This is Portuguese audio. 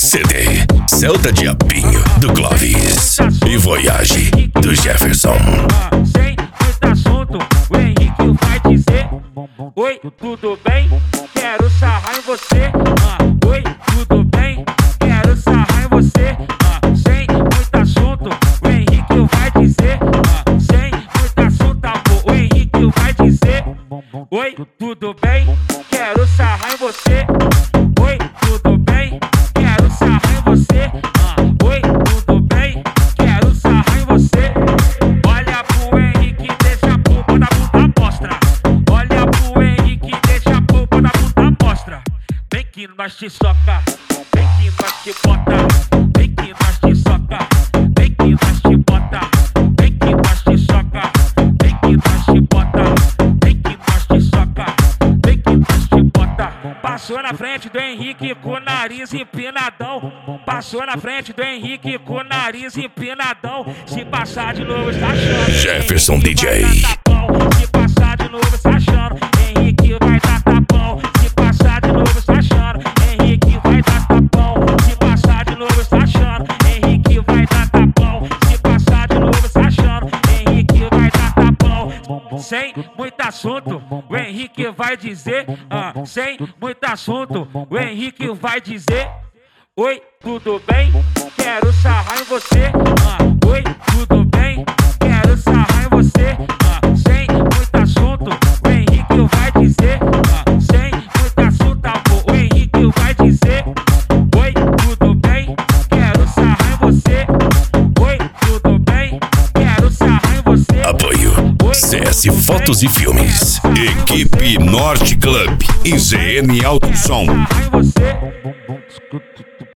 CD Celta Diabinho do Clóvis e Voyage do Jefferson. Sem muito assunto, o Henrique vai dizer: oi, tudo bem? Quero sarrar em você. Oi, tudo bem? Quero sarrar em você. Sem muito assunto, o Henrique vai dizer. Sem muito assunto, amor, o Henrique vai dizer: oi, tudo bem? Quero sarrar em você. Oi, tudo bem? Quero sarrar em você. Oi, tudo bem? Quero sarrar em você. Olha pro Henrique, deixa a polpa da puta mostra. Olha pro Henrique, deixa a polpa da puta mostra. Vem que nós te soca, vem que nós te bota. Vem que nós te soca, vem que nós te bota. Vem que nós te soca, vem que nós te bota. Vem que nós te soca, vem que nós te bota. Passou na frente do Henrique com o nariz empinadão. Passou na frente do Henrique com o nariz empinadão. Se passar de novo, está achando Jefferson Henrique DJ. vai dar tapão. Se passar de novo, está achando Henrique vai dar tapão. Se passar de novo, está achando Henrique vai dar tapão. Se passar de novo, está achando Henrique vai dar tapão. Se passar de novo, está achando Henrique vai dar tapão. Sem muito assunto, o Henrique vai dizer. Sem muito assunto, o Henrique vai dizer: oi, tudo bem? Quero sarrar em você. Oi, tudo bem? Quero sarrar em você. Sem muito assunto, o Henrique vai dizer. Sem muito assunto, amor, o Henrique vai dizer: oi, tudo bem? Quero sarrar em você. Oi, tudo bem? Quero sarrar em você. Apoio CS Fotos e Filmes, Equipe Norte Club e ZN Alto Som. Sarrar em você.